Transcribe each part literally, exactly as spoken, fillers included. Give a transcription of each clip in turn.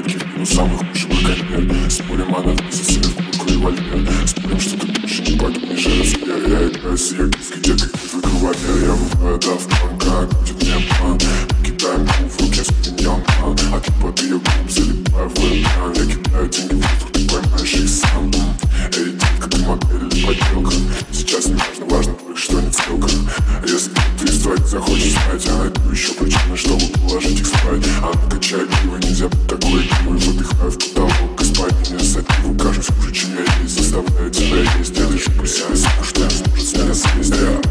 таблетки в минус самых худших конвер. Спорим, она засунет в куртку револьвер. Спорим, что ты больше не подумаешь о размере. Я играю с ее киской, детка, как твой кавалер. Я вываю до фанка, крутит мне план. Кидаем губ в руке с пеньон. А ты под ее губ залипаю в вебкам. Я кидаю деньги в воздух, ты поймаешь их сам. Эй, детка, ты модель или подделка? Сейчас не важно, важно только что не ссылка. Если ты из твоих захочешь знать, я найду еще причины, чтобы положить их спать. Она качает пиво, нельзя быть такой игривой. Выдыхаю в потолок, и спать меня садиву. Кажется, хуже, чем я есть, заставляю тебя есть. Я лишь по себе знаю, что не сможет с меня съесть.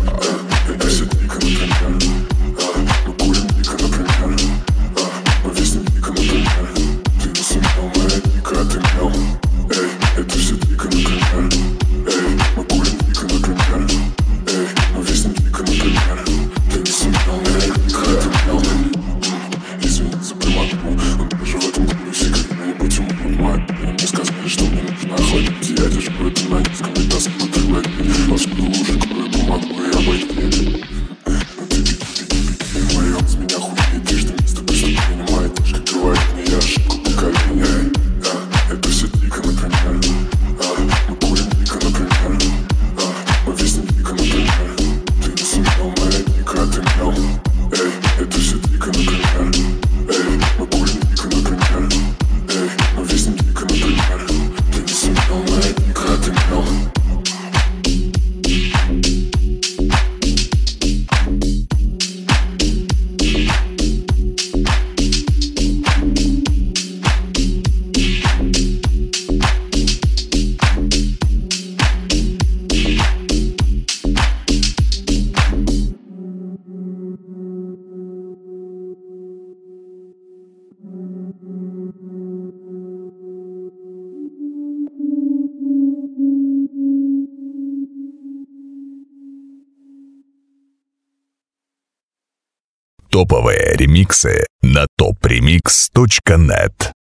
Это все дико, например. Мы курим дико, например. Мы виснем дико, например. Ты не сумел, моя дико, а ты мел. Эй, это все дико, например. Эй, мы курим дико, например. Эй, мы виснем дико, например. Ты не сумел, моя дико, а ты мел. Извини за приматку, но даже в этом клубе когда-нибудь умрут мои. Мне сказали, что мне нужно охотиться. Я держу это на низком, и таск потребляет. Поскольку лужи, кроме бумагу, и обойти. Но ты беги, беги, беги, моем с меня хуй идешь. Ты место преступления, моя тяжка говорит мне, я ошибку поколения. Это все дико, например. Мы курим дико, например. Мы виснем дико, например. Ты не сумел, моя дико, а ты мел. Эй, это все дико, например. Эй, мы курим дико, например. Эй, мы виснем дико, например. Ты не сумел, моя дико, а ты мел. Топовые ремиксы на топ ремикс точка нет.